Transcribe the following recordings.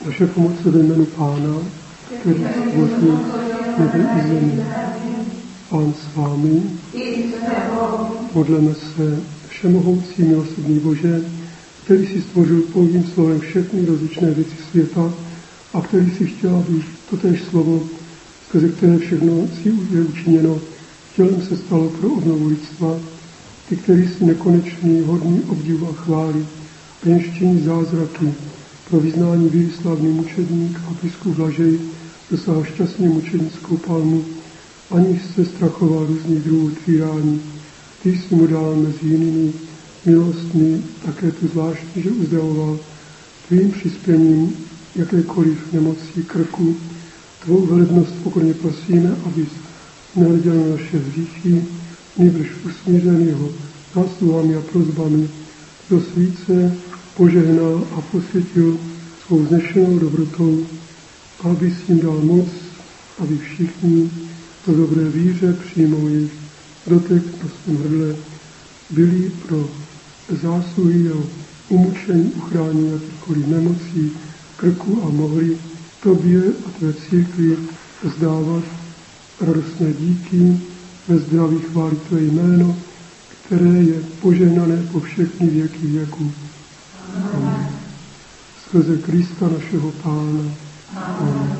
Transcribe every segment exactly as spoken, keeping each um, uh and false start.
Naše pomoc ve jménu Pána, který stvořil nebe i zemi. Pán s vámi, modleme se. Všemohoucí milosrdný Bože, který si stvořil pouhým slovem všechny rozličné věci světa a který si chtěl, aby totéž slovo, skrze které všechno si je učiněno, tělem se stalo pro obnovu lidstva, ty, který si nekonečný, hodný obdivu a chvály, a jenž činí zázraky pro vyznání víry slavný mučedník a biskup Blažej dosáhl šťastně mučednickou palmu, aniž se strachoval různých druhů tvírání. Ty jsi mu dal mezi jinými milostmi také tu zvláštní, že uzdravoval tvým přispěním jakékoliv nemocí krku. Tvou velebnost pokorně prosíme, abys nehleděl na naše hříchy, nýbrž usmířen jeho zásluhami a prosbami do svíce požehnal a posvětil svou znešenou dobrotou, abys jim dal moc, aby všichni do dobré víře přijmou jejich dotek na svém hrdle, byli pro zásluhy a umučení uchrání jakýchkoliv nemocí krku a mohli tobě a tvé církvi vzdávat radostné díky, ve zdraví chválit tvé jméno, které je požehnané po všechny věky věků. Amen. Skrze Krista našeho Pána. Amen.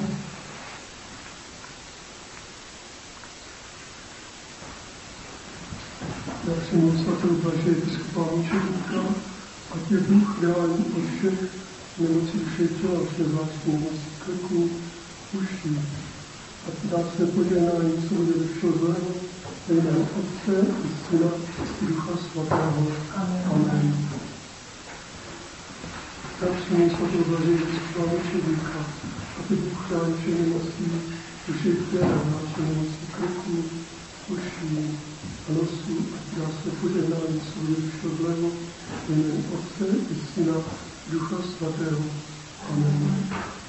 Já jsem moc svatého Blažeje biskupa mučedníka, a tě Bůh chrání od všech nemocí duše těla, všech zvláštní nemocí krku, uší. A ti dá své požehnání svobodě ze všeho zlého, ve jménu Otce i Syna i Ducha Svatého. Amen. Já jsem moc svatého Blažeje biskupa mučedníka, a tě Bůh chrání všech nemocí duše těla, zvláštní nemocí krku, uší a nosů, a ti dá své požehnání svobodě ze všeho zlého, ve jménu Otce i Syna i Ducha Svatého. Amen.